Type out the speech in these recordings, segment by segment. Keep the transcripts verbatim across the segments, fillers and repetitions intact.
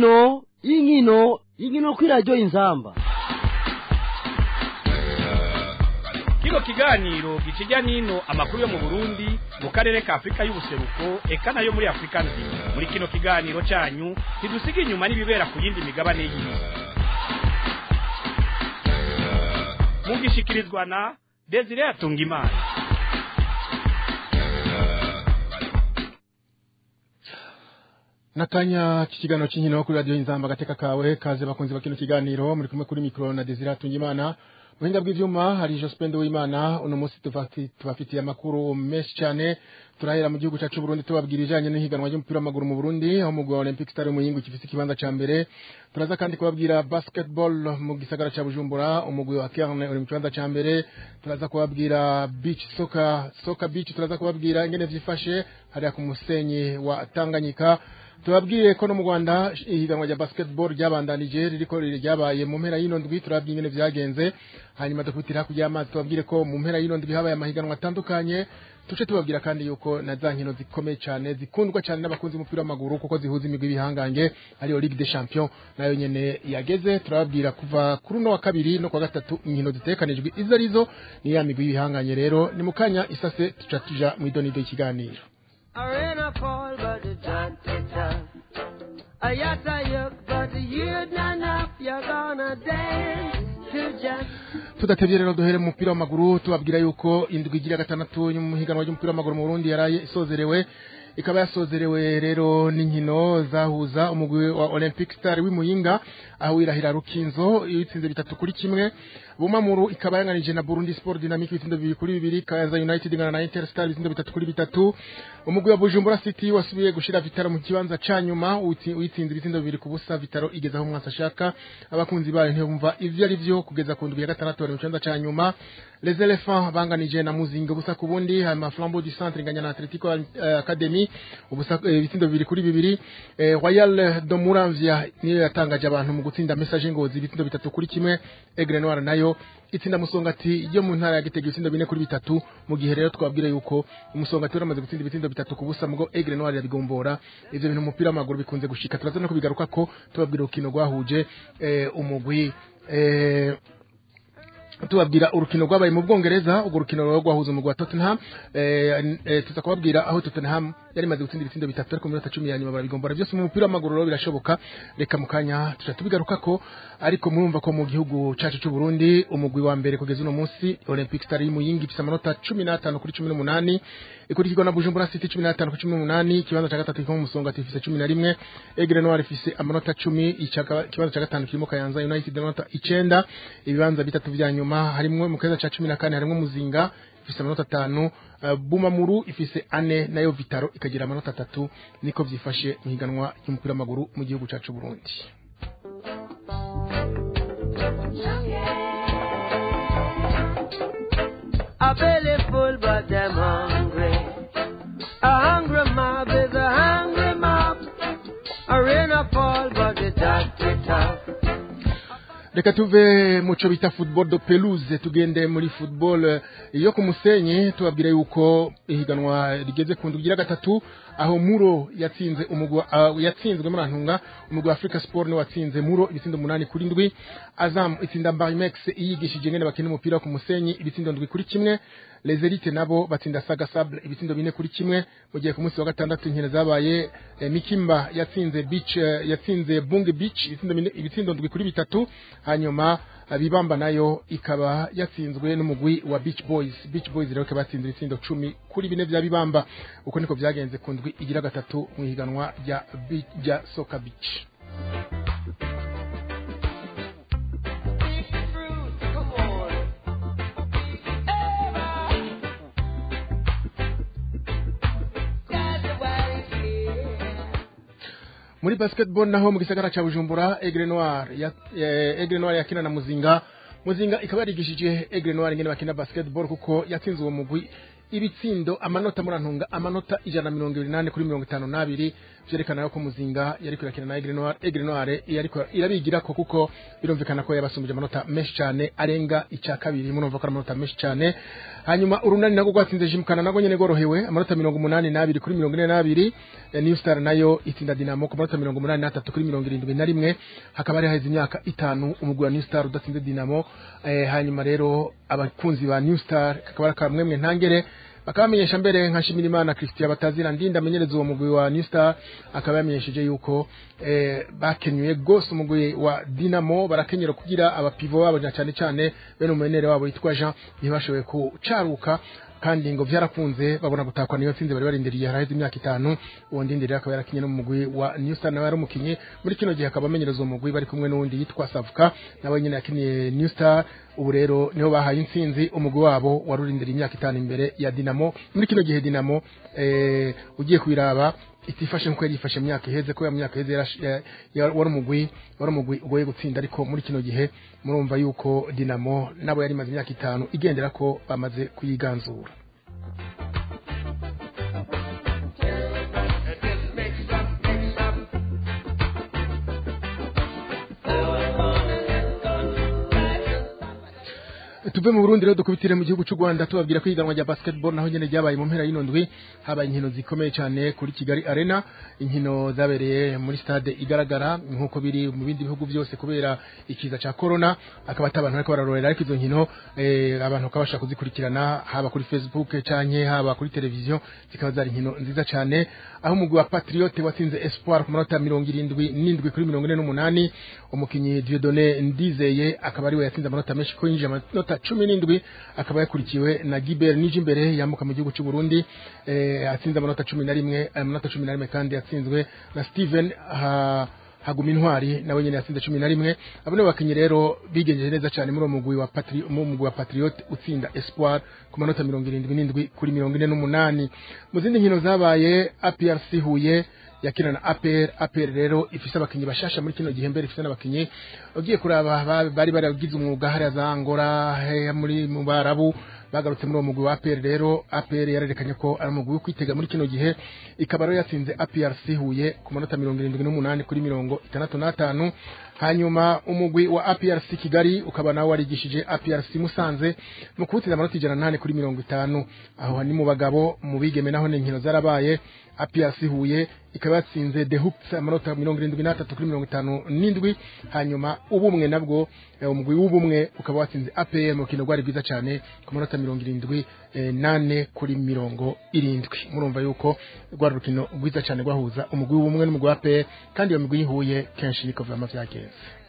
inkino inkino inkino kuri radio Inzamba. Kino kiganiro gikijya nino amakuru yo mu Burundi mu karere ka Afrika y'ubuseruko eka nayo muri Afrika nzima. Muri kino kiganiro cyanyu ntidusiga inyuma n'ibibera ku yindi migabane y'isi. Mugishikirizwa na Desire Atungimana. Nakanya kikiganiro cy'inkino kuri radio Inzamba gateka kawe kaze bakunzi bakino kiganiro muri kumwe kuri micro na Desire Atungimana. Muhinga bw'ivyuma hari Jospendo w'Imana uno munsi tufati tubafitiye amakuru menshi cyane turahera mu gihugu cyacu Burundi tubabwirijanye n'ihiganwa ry'umupira w'amaguru mu Burundi aho umugwi wa Olympic Star mu yingu kifise kibanza ca mbere turaza kandi kubabwira basketball mu gisagara ca Bujumbura umugwi wa Kerne uri mu kibanza ca mbere turaza kubabwira beach soccer soccer beach turaza kubabwira ingene vyifashe hari ku musenyi wa Tanganyika tubabwiye ko no mu Rwanda ihiganwa rya basketball ryabandanije ririko ryabaye mu mpera y'ino ndwi turabwiye ingene vyagenze hanyuma dukubitira kujya amazi tubabwire ko mu mpera y'ino ndwi habaye amahiganwa atandukanye tuce tubabwira kandi yuko na za nkino zikomeye cyane zikundwa cyane n'abakunzi umupira w'amaguru kuko zihuza imigwi bihangange ariyo Ligue des Champions nayo nyene yageze turababwira kuva kuri no wa kabiri no kwa gatatu inkino zitekanijwe izarizo ni ya migwi bihanganye rero ni mukanya isase tuca tuja mu idonido y'ikiganiro. Arena fall but the chant it up. Ayata yuk but you'd not enough. You're gonna dance to just. Tudatevye rero duhere mu mupira w'amaguru tubabwira yuko indwi igira gatandatu y'umuhiganwa ry'umupira w'amaguru mu Burundi yaraye isozerewe ikaba yasozerewe rero n'inkino zahuza umugwi wa Olympic Star w'Imuyinga aho irahira Rukinzo yitsinze bitatu kuri kimwe Bumamuru ikaba yanganije na Burundi Sport Dynamic ibitsindo bibiri kuri bibiri Kayanza United ingana na Interstar ibitsindo bitatu kuri bitatu umugwi wa Bujumbura City wasubiye gushira Vitaro mu kibanza ca nyuma uitsinze ibitsindo bibiri ku busa Vitaro igeza aho mwasa shaka abakunzi bayo ntibumva ivyo ari byo kugeza ku ndwi ya gatandatu bari mu kibanza ca nyuma Les Elephants banganije na Muzinga busa ku bundi hama Flambeau du Centre inganya na Atletico uh, Academy ubusa ibitsindo bibiri kuri bibiri eh, Royal de Muramvya niyo yatangaje abantu mu gutsinda message ngozi ibitsindo bitatu kuri kimwe Aigle Noir nayo itsinda Musongati yo mu ntara ya Gitega ibitsindo bine kuri bitatu mu gihe rero twabwira yuko Umusongati uramaze gutsinda ibitsindo bitatu ku busa mugo Aigle Noir yabigombora ivyo bintu umupira w'amaguru bikunze gushika turaza no kubigaruka ko tubabwira ukino gwahuje eh, umugwi eh, tubabwira urukino rwabaye mu Bwongereza urwo rukino rwahuza umugwi wa Tottenham eh, eh tuza kubabwira aho Tottenham yari maze gutsinda ibitsindo bitatu ariko mu minota cumi ya nyuma barabigombora byose mu mupira w'amaguru rero birashoboka reka mukanya tuca tubigaruka ko ariko murumva ko mu gihugu cyacu cy'u Burundi umugwi wa mbere kugeza uno munsi Olympic Star y'Imuyinga ifite amanota cumi n'atanu kuri cumi n'umunani ikurikirwa na Bujumbura City cumi n'atanu kuri cumi n'umunani kibanza cya gatatu kiko Musongati ifite cumi na rimwe Aigle Noir ifite amanota cumi ikibanza cya gatanu kirimo Kayanza United amanota icenda ibibanza bitatu vya nyuma harimo mu kibanza cya cumi na kane harimo Muzinga ifise amanota atanu uh, Bumamuru ifise ane nayo Vitaro ikagira amanota atatu niko vyifashe mu higanwa y'umupira w'amaguru mu gihugu cyacu Burundi. A belly full but them hungry. A hungry mob is a hungry mob. A rain a fall but the dust it up. Reka tuve muco bita football de pelouse tugende muri football yo ku musenyi tubabwira yuko ihiganwa rigeze ku ndugira gatatu aho Muro yatsinze umugwi uh, yatsinzwe muri Antunga umugwi wa Africa Sport no watsinze Muro ibitsindo umunani kuri ndwi Azam itsinda Barimex iyigishije ngene bakina umupira ku musenyi ibitsindo ndwi kuri kimwe Les Elites nabo batsinda Saga Sable ibitsindo bine kuri kimwe mu gihe ku munsi wa gatandatu inkino zabaye eh, Mikimba yatsinze Beach uh, yatsinze Bunge Beach ibitsindo ibitsindo ndwi kuri bitatu hanyuma uh, Bibamba nayo ikaba yatsinzwe n'umugwi wa Beach Boys Beach Boys rero ke batsinze ibitsindo cumi kuri bine vya Bibamba uko niko vyagenze ku ndwi igira gatatu mu higanwa rya rya Soccer Beach. Muri basketball naho mu gisagara ca Bujumbura Aigle Noir ya eh, Aigle Noir yakina na Muzinga Muzinga ikaba yarigishije Aigle Noir ngene bakina basketball kuko yatsinze uwo mugwi ibitsindo amanota murantunga amanota ijana na mirongo ibiri nane kuri mirongo itanu n'abiri vyerekana yuko Muzinga yari kwirakina na Aigle Noir Aigle Noir yariko irabigira ko kuko birumvikana ko yabasumbije amanota menshi cyane arenga icya kabiri murumva ko amanota menshi cyane hanyuma urunani nago gwatsinze Jimkana nago nyene gorohewe amanota mirongo umunani n'abiri kuri mirongo ine n'abiri New Star nayo itsinda Dinamo ku manota mirongo umunani n'atatu kuri mirongo irindwi na rimwe hakaba ari haheze imyaka itanu umugwi wa New Star udatsinze Dinamo eh, hanyuma rero abakunzi ba New Star kakaba kamwemwe ntangere bakamenyesha mbere nka Shimirimana Christian batazira ndinda amenyereza uwo mugwi wa New Star akaba yamenyesheje yuko eh, bakenyuye gose umugwi wa Dinamo barakenyera kugira abapivo babo cyane cyane bene umenere wabo yitwa Jean ntibashoboye kucaruka kandi ngo vyarakunze babona gutakwa niyo tsinze bari barindiriye haraheze imyaka itanu uwo ndindirira akaba yarakinye no mu mugwi wa New Star nawe yarumukinye muri kino gihe akaba amenyereza uwo mugwi bari kumwe n'undi yitwa Savuka nawe nyene yakiniye New Star ubu rero niho bahaye intsinzi umugwi wabo warurindiriye imyaka itanu imbere ya Dinamo muri kino gihe Dinamo eh ugiye kwiraba itifashe nko yarifashe myaka iheze ko ya myaka iheze wari umugwi wari umugwi ugoye gutsinda ariko muri kino gihe murumva yuko Dinamo nabo yari maze imyaka itanu igendera ko bamaze kuyiganzura tuve mu Burundi rero dukubitire mu gihugu cy'u Rwanda tubabwira ko iganwa rya basketball naho nyene ryabaye mu mpera y'inondwi habaye inkino zikomeye cyane kuri Kigali Arena inkino zabereye muri stade igaragara nkuko biri mu bindi bihugu byose kubera ikiza ca corona akaba atabantu ariko bararorera ariko izo nkino eh, abantu kabasha kuzikurikirana haba kuri Facebook canke haba kuri television zikaba zari inkino nziza cyane aho umugwi wa Patriote watsinze Espoir ku manota mirongo irindwi n'indwi kuri mirongo ine n'umunani umukinyi Dieudonné Ndizeye akaba ari we yatsinze amanota menshi ko yinjije amanota cumi n'indwi akaba yakurikiwe na Gilbert Nijimbere yamuka mu gihugu cy'u Burundi eh atsinze amanota cumi na rimwe amanota cumi na rimwe kandi yatsinzwe na Steven ha haguma intwari nawe nyene yatsinze cumi na rimwe abone bakinyi rero bigenjeje neza cyane muri umugwi wa Patri mu mugwi wa Patriote utsinda Espoir ku manota mirongo irindwi n'indwi kuri mirongo ine n'umunani mu zindi nkino zabaye A P R C Huye yakina na A P R A P R rero ifise abakinyi bashasha muri kino gihe mbere ifise n'abakinyi ugiye kuraba bari baragize umwuga hari za Angola muri mu Barabu bagarutse muri uwo mugwi wa A P R rero A P R yarerekanye ko ari umugwi wo kwitega muri kino gihe ikaba rero yatsinze A P R C Huye ku manota mirongo irindwi n'umunani kuri mirongo itandatu n'atanu hanyuma umugwi wa A P R C Kigali ukaba nawe warigishije A P R C Musanze mu kubutsinda amanota ijana na nane kuri mirongo itanu aho ni mu bagabo mu bigeme naho n'inkino zarabaye A P R C Huye ikaba yatsinze The Hoops amanota mirongo irindwi n'atatu kuri mirongo itanu n'indwi hanyuma ubumwe nabwo umugwi w'ubumwe ukaba watsinze A P R mu kino gwari bwiza cyane ku manota mirongo irindwi nane kuri mirongo irindwi murumva yuko gwari rukino bwiza cyane gwahuza umugwi w'ubumwe n'umugwi wa A P R kandi iyo migwi yihuye kenshi niko vyama vyagenze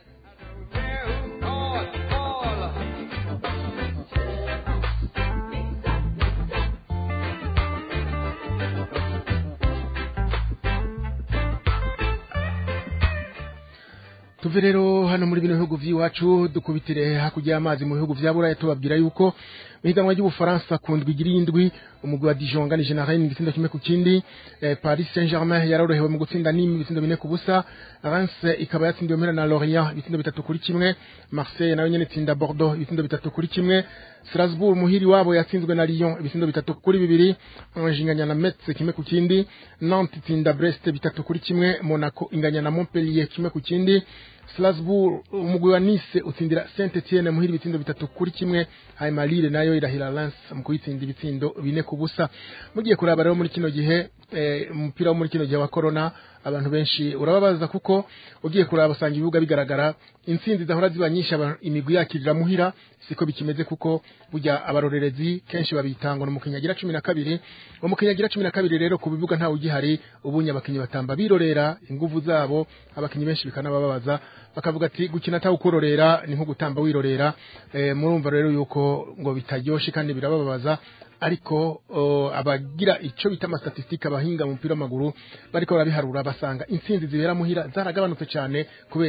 tuve rero hano muri bino bihugu vy'iwacu dukubitire hakujya amazi mu bihugu vya Burayi tubabwira yuko mihiganwa y'Ubufaransa kundwi girindwi umugwi wa Dijon ngani General n'igitsinda kimwe ku kindi eh, Paris Saint-Germain yarorohewe mu gutsinda Nîmes ibitsindo bine ku busa Reims ikaba yatsindiwe mpera na Lorient ibitsindo bitatu kuri kimwe Marseille nayo nyene itsinda Bordeaux ibitsindo bitatu kuri kimwe Strasbourg muhiri wabo yatsinzwe na Lyon ibitsindo bitatu kuri bibiri Angers inganya na Metz kimwe ku kindi Nantes itsinda Brest bitatu kuri kimwe Monaco inganya na Montpellier kimwe ku kindi Strasbourg umugwi wa Nice utsindira Saint-Etienne muhiri ibitsindo bitatu kuri kimwe hanyuma Lille nayo irahira Lens mu kuyitsinda ibitsindo bine ku busa mugiye kuraba rero muri kino gihe umupira wo muri kino gihe wa corona abantu benshi urababaza kuko ugiye kuraba usanga ibibuga bigaragara intsinzi zahora ziba nyinshi imigwi yakirira muhira siko bikimeze kuko burya abarorerezi kenshi babitangwa no mukinyagira cumi na kabiri mu mukinyagira cumi na kabiri rero ku bibuga nta ugihari ubunya abakinyi batamba birorera inguvu zabo abakinyi benshi bikanababaza bakavuga ati gukina tawo kurorera ni nko gutamba wirorera e, murumva rero yuko ngo bitajyoshe kandi birababaza ariko uh, abagira ico bita ama statistique abahinga mu mupira w'amaguru bariko barabiharura basanga intsinzi zibera muhira zaragabanutse cyane kubera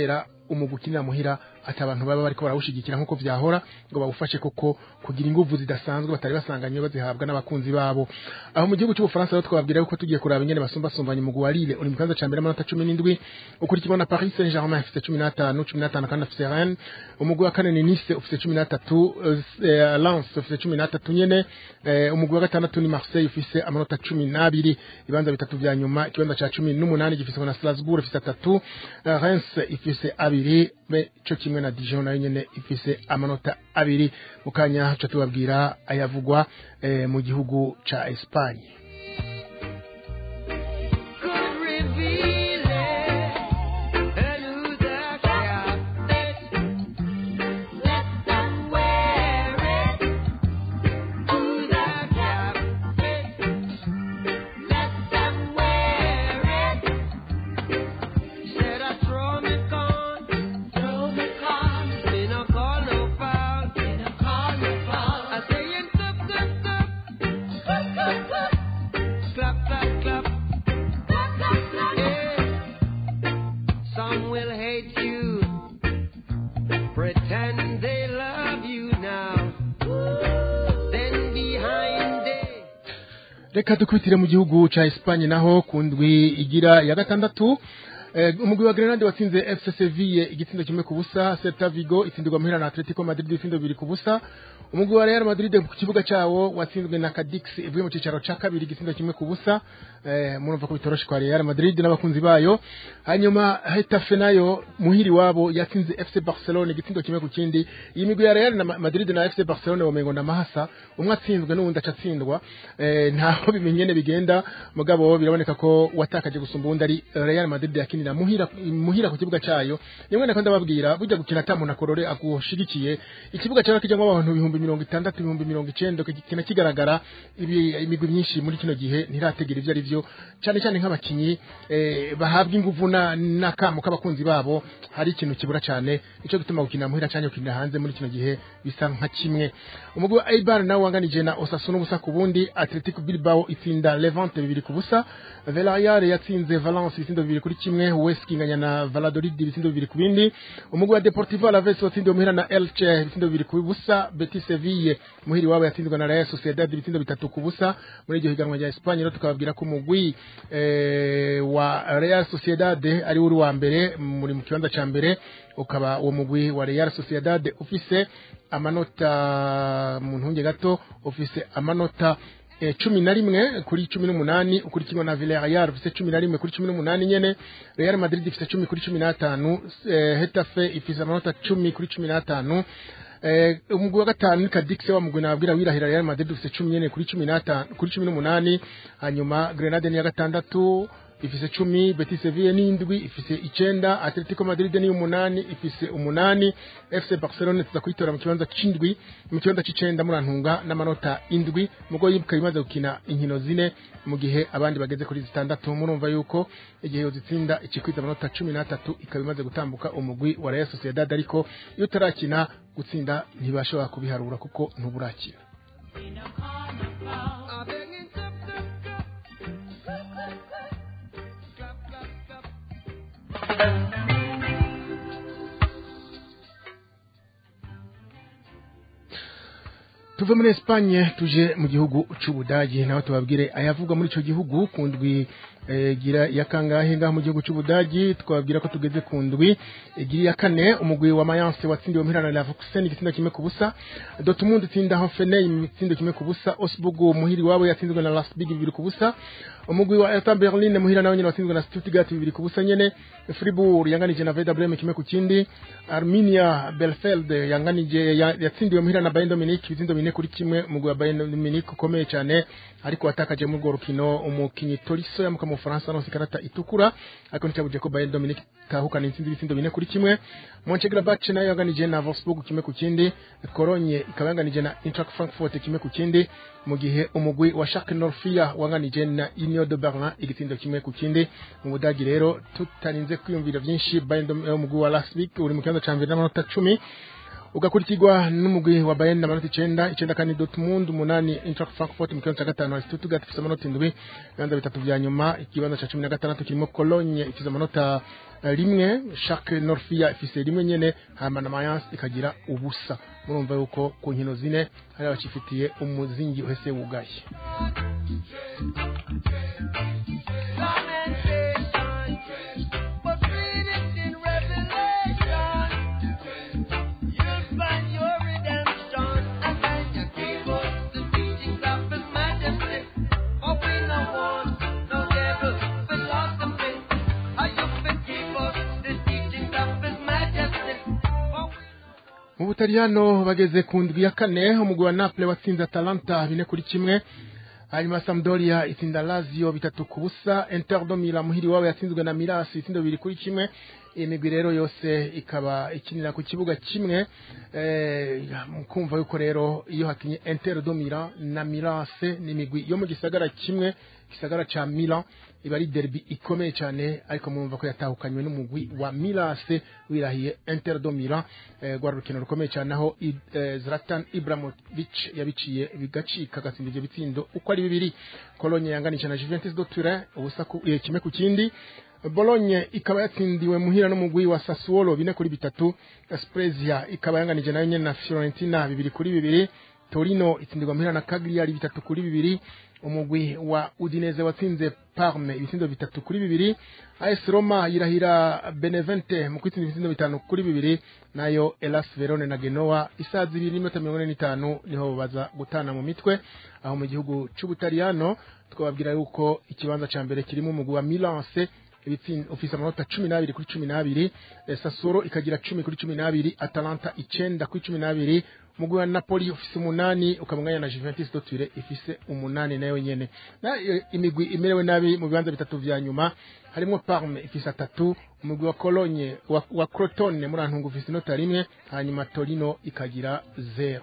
umugukinira muhira ati abantu baba bariko barawushigikira nkuko vyahora ngo bawufashe koko kugira inguvu zidasanzwe batari basanganywe bazihabwa n'abakunzi babo aho mu gihugu cy'u Bufaransa rero twabwira yuko tugiye kuraba ingene basumba sumbanya umugwi wa Lille uri mu kibanza ca mbere amanota cumi n'indwi ukurikirwa na Paris Saint-Germain afite cumi n'atanu cumi n'atanu kandi afite Rennes umugwi wa kane ni Nice ufite cumi n'atatu eh, Lens ufite cumi n'atatu nyene eh, umugwi wa gatandatu ni Marseille ufite amanota cumi n'abiri ibanza bitatu vya nyuma ikibanza ca cumi n'umunani gifise na Strasbourg ufite atatu uh, Reims ifise abiri be cyo kimwe na Dijon nayo nyene ifise amanota abiri mukanya cyo tubabwira ayavugwa eh, mu gihugu ca Espagne. Reka dukwitire mu gihugu ca Espagne naho kundwi igira ya gatandatu eh, umugwi wa Grenade watsinze F C Sevilla igitsindo kimwe ku busa Celta Vigo itsindirwa muhira na Atletico Madrid itsindo bibiri ku busa umugwi wa Real Madrid ku kibuga cawo watsinzwe na Cadix ivuye mu cicaro ca kabiri igitsindo kimwe ku busa eh, murumva ko bitoroshe kwa Real Madrid n'abakunzi bayo hanyuma Getafe nayo muhiri wabo yatsinze F C Barcelona igitsindo kimwe ku kindi iyi migwi ya Real na Madrid na F C Barcelona womengo na mahasa umwe atsinzwe n'uwundi acatsindwa eh, ntaho bimenyene bigenda mugabo biraboneka ko watakaje gusumba uwundi ari Real Madrid yakinira muhira muhira ku kibuga cayo nimwe nakanda babwira burya gukina tamu na korore agushigikiye ikibuga cyawe kijyamo abantu ibihumbi mirongo itandatu ibihumbi mirongo icenda kina kigaragara ibi imigwi myinshi muri kino gihe ntirategera ivyo ari vyo cyane cyane nk'abakinyi eh, bahabwa inguvu na nakamo k'abakunzi babo hari ikintu kibura cyane ico gituma gukina muhira cyane ukinira hanze muri kino gihe bisa nka kimwe umugwi wa Eibar nawo wanganije na Osasuna ubusa ku bundi Atletico Bilbao itsinda Levante bibiri ku busa Villarreal yatsinze Valence ibitsindo bibiri kuri kimwe Huesca inganya na Valladolid ibitsindo bibiri ku bindi umugwi wa Deportivo Alaves watsindiwe muhira na Elche ibitsindo bibiri ku busa Betis Sevilla muhiri wabo yatsinzwe na Real Sociedad ibitsindo bitatu ku busa muri iryo higanwa rya Espagne rero tukababwira ko umugwi eh, wa Real Sociedad ari uri wa mbere muri mu kibanza ca mbere ukaba uwo mugwi wa Real Sociedad ufise amanota mu ntunge gato ufise amanota E, cumi na rimwe kuri cumi n'umunani ukurikirwa na Villarreal ifise cumi na rimwe kuri cumi n'umunani nyene Real Madrid ifise cumi kuri cumi n'atanu eh, Getafe ifise amanota cumi kuri cumi n'atanu eh, umugwi wa gatanu Cadix wa mugwi nababwira wirahira Real Madrid ifise cumi nyene kuri cumi n'atanu kuri cumi n'umunani hanyuma Grenade ni ya gatandatu ifise cumi Betis Sevilla ni indwi ifise icenda Atletico Madrid ni umunani ifise umunani F C Barcelona tuza kwitora mu kibanza c'indwi mu kibanza c'icenda murantunga n'amanota indwi mugo yibuka imaze gukina inkino zine mu gihe abandi bageze kuri zitandatu murumva yuko igihe yozitsinda ikikwiza amanota cumi n'atatu ikaba imaze gutambuka umugwi wa Real Sociedad ariko iyo utarakina gutsinda ntibashobora kubiharura kuko ntuburakina tuve muri Espagne tuje mu gihugu c'Ubudagi naho tubabwire ayavugwa muri ico gihugu kundwi e, gira yakangahe ngaho mu gihugu c'Ubudagi twabwira ko tugeze kundwi e, gira ya kane umugwi wa Mayence watsindiwe muhirana na Leverkusen igitsinda kimwe ku busa Dortmund itsinda Hoffenheim igitsinda kimwe ku busa Augsburg muhiri wabo yatsinzwe na Leipzig bibiri ku busa umugwi wa Hertha Berlin muhira nawo nyene watsinzwe na Stuttgart bibiri ku busa nyene Fribourg yanganije na Werder Bremen kimwe ku kindi Arminia Bielefeld yanganije yatsindiwe muhira na Bayern Munich ibitsindo bine kuri kimwe umugwi wa Bayern Munich ukomeye cyane ariko watakaje mu rukino umukinyi Tolisso yamuka mu Faransa no sikarata itukura ariko nicabuje ko Bayern Munich tahukana intsinzi ibitsindo bine kuri kimwe Mönchengladbach nayo yanganije na Wolfsburg kimwe ku kindi Cologne ikaba yanganije na Eintracht Frankfurt kimwe ku kindi mu gihe umugwi wa Schalke Norfia wanganije na Union de Berlin igitsindo kimwe ku kindi mu Budagi rero tutarinze kwiyumvira byinshi Bayern umugwi wa Leipzig uri mu kibanza ca mbere n'amanota cumi ugakurikirwa n'umugwi wa Bayern na manota icenda icenda kandi Dortmund umunani Eintracht Frankfurt mu kibanza ca gatanu na Stuttgart ifise amanota indwi ibibanza bitatu vya nyuma ikibanza ca cumi na gatandatu kirimo Cologne ifise amanota rimwe Schalke Norfia ifise rimwe nyene hama na Mayence ikagira ubusa murumva yuko ku nkino zine hari abacifitiye umuzingi uhese wugaye. Mu Butaliyano bageze ku ndwi ya kane umugwi wa Naples watsinze Atalanta bine kuri kimwe hanyuma Sampdoria itsinda Lazio bitatu ku busa Inter de Milan muhiri wabo yatsinzwe na Milan itsinda bibiri kuri kimwe imigwi rero yose ikaba ikinira ku kibuga kimwe eh mukumva yuko rero iyo hakinye Inter de Milan na Milan ni imigwi yo mu gisagara kimwe gisagara ca Milan iba ari derby ikomeye cyane ariko mumva ko yatahukanywe n'umugwi wa Milan wirahiye Inter de Milan eh, gwa rukino rukomeye cyane aho eh, Zlatan Ibrahimovic yabiciye bigacika gatsinda ibyo bitsindo uko ari bibiri. Cologne yanganisha na Juventus de Turin ubusa ku eh, kimwe ku kindi. Bologna ikaba yatsindiwe muhira n'umugwi wa Sassuolo bine kuri bitatu. Spezia ikaba yanganije nayo nyene na Fiorentina bibiri kuri bibiri. Torino itsindirwa muhira na Cagliari bitatu kuri bibiri. Umugwi wa Udinese watsinze Parme ibitsindo bitatu kuri bibiri. A S Roma yirahira Benevente mu kwitsinda ibitsindo bitanu kuri bibiri. Nayo Hellas Verona na Genoa isazi zibiri n'iminota mirongo ine n'itanu niho baza gutana mu mitwe aho mu gihugu c'Ubutaliyano twababwira yuko ikibanza ca mbere kirimo umugwi wa Milan ibitsinda ofisa amanota cumi n'abiri kuri cumi n'abiri. Sassuolo ikagira cumi kuri cumi n'abiri. Atalanta icenda kuri cumi n'abiri. Mugwi wa Napoli ufise umunani ukamwanya na Juventus de Turin ifise umunani nayo nyene. Na imigwi imerewe nabi mu bibanza bitatu vya nyuma harimo Parme ifise atatu, umugwi wa Cologne wa, wa Crotone muri antungu ufise inota rimwe hanyuma Torino ikagira zero.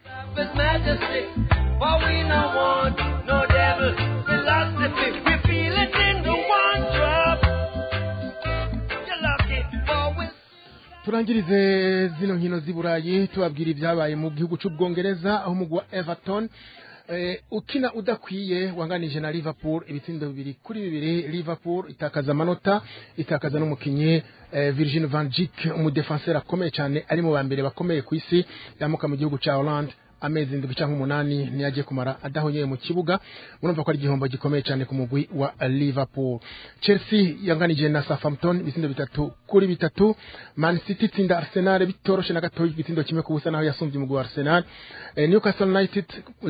Turangirize zino nkino z'Iburayi tubabwira ibyabaye mu gihugu cy'Ubwongereza aho umugwi wa Everton eh, ukina udakwiye wanganije na Liverpool ibitsindo bibiri kuri bibiri. Liverpool itakaza amanota itakaza n'umukinyi eh, Virgil van Dijk umudefenseur akomeye cyane ari mu bambere bakomeye ku isi yamuka mu gihugu cya Holland amezi ndwi canke umunani niyaje kumara adahonyeye mu kibuga murumva ko ari igihombo gikomeye cyane ku mugwi wa Liverpool. Chelsea yanganije na Southampton ibitsindo bitatu kuri bitatu. Man City tsinda Arsenal bitoroshe na gatoyi ibitsindo kimwe ku busa naho yasumvye umugwi wa Arsenal. E, Newcastle United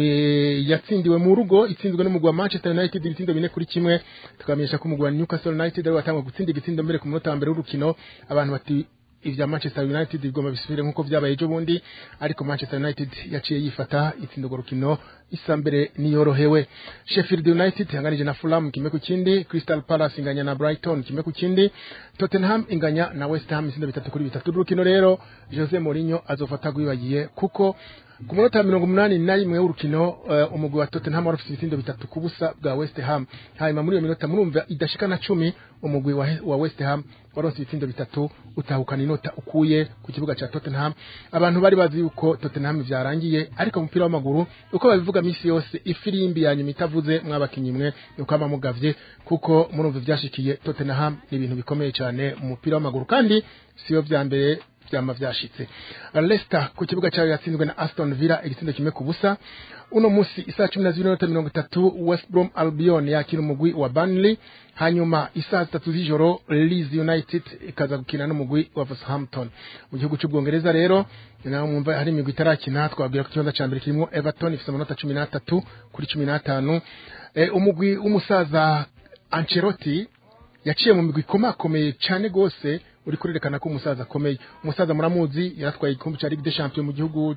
e, yatsindiwe mu rugo itsinzwe n'umugwi wa Manchester United ibitsindo bine kuri kimwe. Tukamenyesha ko umugwi wa Newcastle United ari watangwa gutsinda ibitsindo mbere ku munota wa mbere w'urukino abantu bati ivya Manchester United bigomba bisubire nkuko vyabaye ejo bundi ariko Manchester United yaciye yifata itsindo rukino isambere niyorohewe. Sheffield United yanganije na Fulham kimwe ku kindi. Crystal Palace inganya na Brighton kimwe ku kindi. Tottenham inganya na West Ham itsindo bitatu kuri bitatu. Rukino rero Jose Mourinho azofata gwibagiye kuko ku munota mirongo umunani na rimwe w'urukino uh, umugwi wa Tottenham warufise ibitsindo bitatu ku busa bwa West Ham hanyuma muri iyo minota murumva idashika na cumi umugwi wa, wa West Ham waronse ibitsindo bitatu utahukana inota ukuye ku kibuga ca Tottenham. Abantu bari bazi yuko Tottenham vyarangiye ariko umupira w'amaguru uko babivuga misi yose ifirimbi yanyuma itavuze mwabakinyi mwe uko amamugavye kuko murumva vyashikiye Tottenham ni ibintu bikomeye cyane mu mupira w'amaguru kandi siyo vya mbere vyama vyashitse. Leicester ku kibuga cyayo yatsinzwe na Aston Villa igitsindo kimwe ku busa. Uno musi isa cumi na zibiri n'iminota mirongo itatu West Brom Albion yakira umugwi wa Burnley hanyuma isa zitatu z'ijoro Leeds United ikaza gukina n'umugwi wa Southampton. Mu gihugu cy'Ubwongereza rero naho mwumva hari imigwi itarakina twabwira ko ikibanza ca mbere kirimo Everton ifite amanota cumi n'atatu kuri cumi n'atanu. E, umugwi w'umusaza Ancelotti yaciye mu migwi komakomeye cyane gose uri kurerekana ko umusaza akomeye. Umusaza muramuzi yaratwaye igikombe cya Ligue des Champions mu gihugu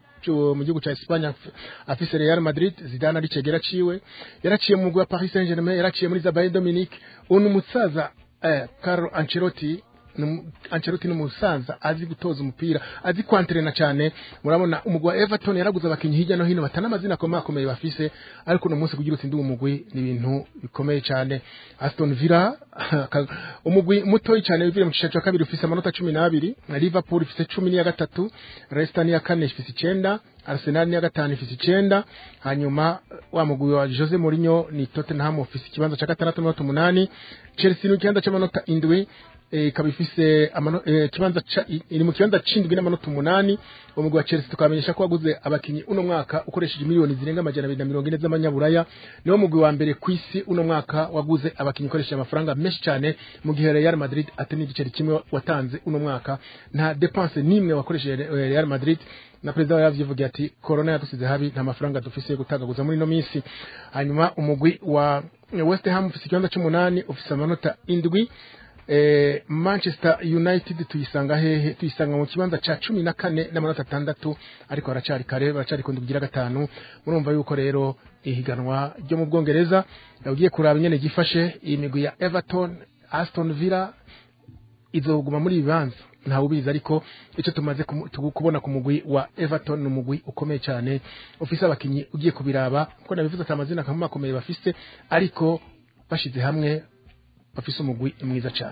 mu gihugu cya Espagne afise Real Madrid. Zidane ari cegera ciwe yaraciye mu mugwi wa Paris Saint-Germain yaraciye muri za Bayern Dominique. Uno umusaza eh, Carlo Ancelotti Ancelotti n'umusaza azi gutoza umupira azi kwantrena cyane murabona umugwa Everton yaraguze abakinyi hirya no hino batana amazina akomeye bafise ariko no munsi kugira utsinde umugwi ni ibintu bikomeye cyane Aston Villa umugwi mutoyi cyane bivire mu cishacho kabiri ufise amanota cumi n'abiri Liverpool ifise cumi na gatatu Leicester ni ya kane ifise icenda Arsenal ni ya gatanu ifise icenda hanyuma wa mugwi wa Jose Mourinho ni Tottenham ofisi kibanza cha gatandatu n'amanota umunani Chelsea ni kibanza c'amanota indwi e, kabifise amano e, kibanza cha iri mu kibanza c'indwi n'amanota umunani umugwi wa Chelsea tukamenyesha ko waguze abakinyi uno mwaka ukoresheje miliyoni zirenga amajana abiri na mirongo ine z'amanyaburaya niwo mugwi wa mbere kwisi uno mwaka waguze abakinyi ukoresheje amafaranga menshi cyane mu gihe Real Madrid atari igiceri kimwe watanze uno mwaka nta dépense nimwe wakoresheje Real Madrid na president yavuye ati corona yadusize habi nta mafaranga dufise gutagaguza muri no minsi hanyuma umugwi wa West Ham ufise ikibanza c'umunani ufise amanota indwi eh, Manchester United tuyisanga hehe tuyisanga mu kibanza ca cumi na kane n'amanota atandatu ariko baracari kare baracari kundi kugira gatanu murumva yuko rero ihiganwa ryo mu Bwongereza ugiye kuraba nyene gifashe iyi migwi ya Everton Aston Villa izoguma muri bibanza nta ubiza ariko ico tumaze kubona ku mugwi wa Everton n'umugwi ukomeye cyane ofisa abakinyi ugiye kubiraba ko nabivuze atamazina kamwe makomeye bafise ariko bashize hamwe bafise umugwi mwiza cyane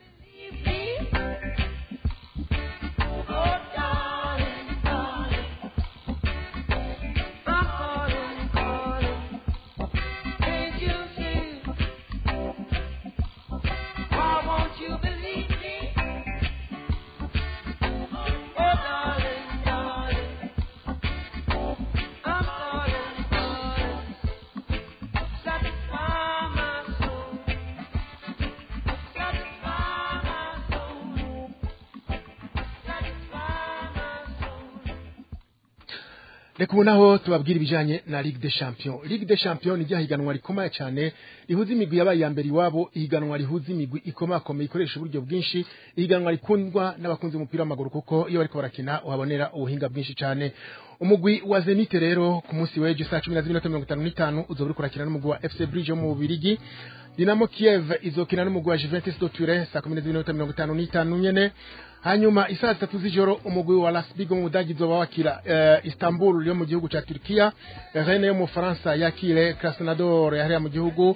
Reka ubunaho tubabwira ibijanye na Ligue des Champions. Ligue des Champions ni ryahiganwa rikomeye cyane rihuza imigwi yabaye ya mbere iwabo, ihiganwa rihuza imigwi ikomakomeye ikoresha uburyo bwinshi, ihiganwa rikundwa n'abakunzi umupira w'amaguru kuko iyo bariko barakina uhabonera ubuhinga bwinshi cyane. Umugwi wa Zenit rero ku munsi w'ejo saa cumi na zibiri n'iminota mirongo itanu n'itanu uzobura kurakina n'umugwi wa F C Brugge mu Bubiligi. Dinamo Kiev izokina n'umugwi wa Juventus de Turin saa kumi na zibiri n'iminota mirongo itanu n'itanu nyene. Hanyuma isaa zitatu z'ijoro umugwi wa Las Bigo mu Budagi zoba wakira uh, Istanbul yo mu gihugu ca Turkiya, Rennes yo mu Faransa yakire Krasnodar yari mu gihugu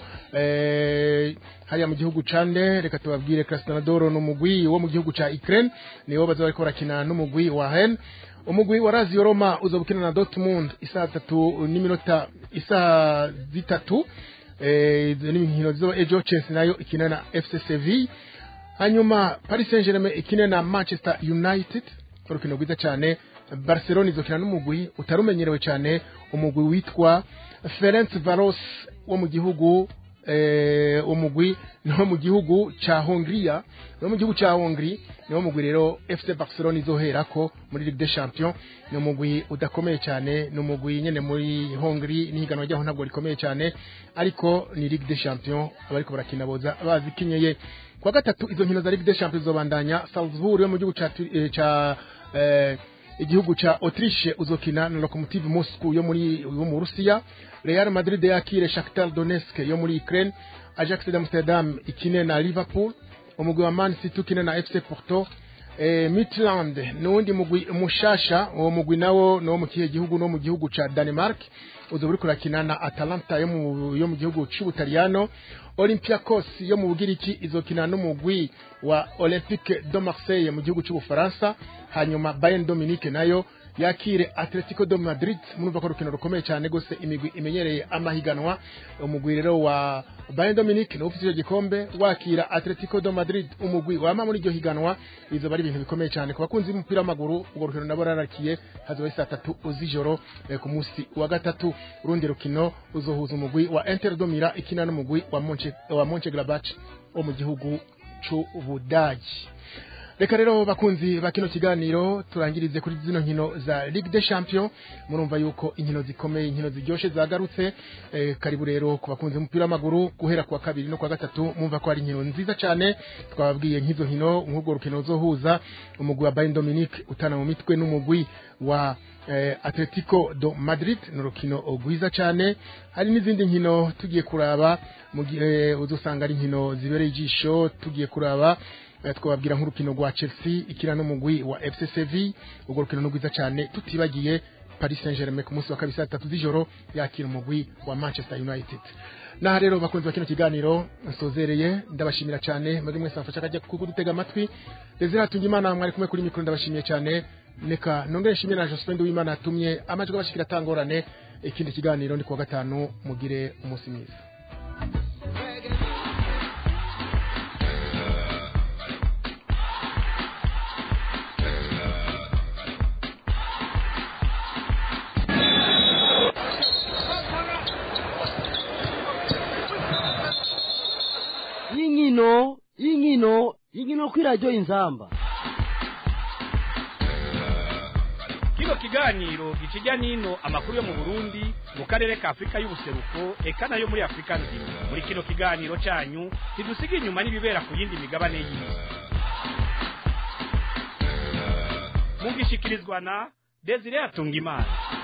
eh hari mu gihugu cande reka tubabwire Krasnodar no mugwi wo mu gihugu ca Ukraine niwo bazoba bariko barakina n'umugwi wa Rennes. Umugwi wa Lazio Roma uzobukina na Dortmund isaa zitatu n'iminota isaa zitatu eh n'inkino zo ejo Chelsea nayo ikina na F C Sevilla. Hanyuma Paris Saint-Germain ikine na Manchester United urukino rwiza cyane. Barcelona izokina n'umugwi utarumenyerewe cyane umugwi witwa Ferencvaros wo mu gihugu eh umugwi no mu gihugu ca Hongria no mu gihugu ca Hongrie no mugwi rero F C Barcelona izoherako muri Ligue des Champions no mugwi udakomeye cyane no mugwi nyene muri Hongrie nihiganwa ryaho ntabwo rikomeye cyane ariko ni Ligue des Champions abariko barakina boza bazikinyeye. Kwa gatatu izo nkino za Ligue des Champions zobandanya. Salzburg yo mu gihugu ca ca eh igihugu ca Autriche uzokina na Lokomotiv Moscow yo muri yo mu Russia. Real Madrid yakire Shakhtar Donetsk yo muri Ukraine. Ajax d'Amsterdam ikine na Liverpool. Umugwi wa Man City ukine na F C Porto. Eh Midtjylland n'undi mugwi mushasha uwo mugwi nawo no mu kihe gihugu no mu gihugu ca Denmark uzoburi kurakina na Atalanta yo mu yo mu gihugu c'Ubutaliyano. Olympiacos yo mu Bugiriki izokina n'umugwi wa Olympique de Marseille mu gihugu c'Ubufaransa. Hanyuma Bayern Dominique nayo yakire Atletico de Madrid murumva ko rukino rukomeye cyane gose imigwi imenyereye amahiganwa. Umugwi rero wa Bayern Dominique no ufite igikombe wakira Atletico de Madrid umugwi wama muri iryo higanwa izo bari ibintu bikomeye cyane ku bakunzi b'umupira w'amaguru. Ubwo rukino nabo rarakiye hazoba saa tatu z'ijoro eh, ku munsi wa gatatu. Urundi rukino uzohuza umugwi wa Inter de Milan ikina n'umugwi wa Monche wa Mönchengladbach wo mu gihugu c'Ubudagi. Reka rero bakunzi bakino kiganiro turangirize kuri zino nkino za Ligue des Champions. Murumva yuko inkino zikomeye inkino ziryoshe zagarutse. E, karibu rero ku bakunzi umupira w'amaguru guhera kwa kabiri no kwa gatatu mumva ko ari inkino nziza cyane. Twababwiye nk'izo nkino nk'ubwo rukino zohuza umugwi wa Bayern Dominique utana mu mitwe n'umugwi wa eh, Atletico do Madrid n'urukino ogwiza cyane. Hari n'izindi nkino tugiye kuraba mu gihe uzosanga ari nkino zibereye ijisho tugiye kuraba eh, twababwira nk'urukino rwa Chelsea ikina no mugwi wa F C Sevilla ubwo rukino n'ugwiza cyane tutibagiye Paris Saint-Germain ku munsi wa kabiri saa tatu z'ijoro yakira umugwi wa Manchester United. Na rero bakunze bakino kiganiro nsozereye ndabashimira cyane muri mwese afasha kajya kudutega amatwi. Desire Tungimana mwari kumwe kuri mikro ndabashimiye cyane. Neka nongere shimye na Jospin Duwimana atumye amajwi bashikira tangorane. Ikindi kiganiro ni kuwa gatanu mugire umunsi mwiza. Inkino, inkino, inkino kuri radio Inzamba. Kino kiganiro gikijya nino amakuru yo mu Burundi mu karere ka Afrika y'ubuseruko eka nayo muri Afrika nzima. Muri kino kiganiro cyanyu tidusige inyuma n'ibibera ku yindi migabane y'isi. Mugishikirizwa na Desire Tungimana.